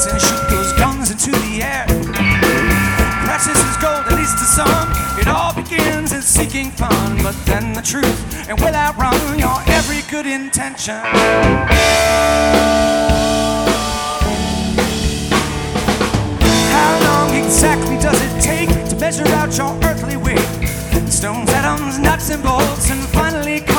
bullets and shoot those guns into the air. Precious is gold, at least to some. It all begins in seeking fun, but then the truth, and will outrun your every good intention. How long exactly does it take to measure out your earthly weight? Stones, atoms, nuts and bolts, and finally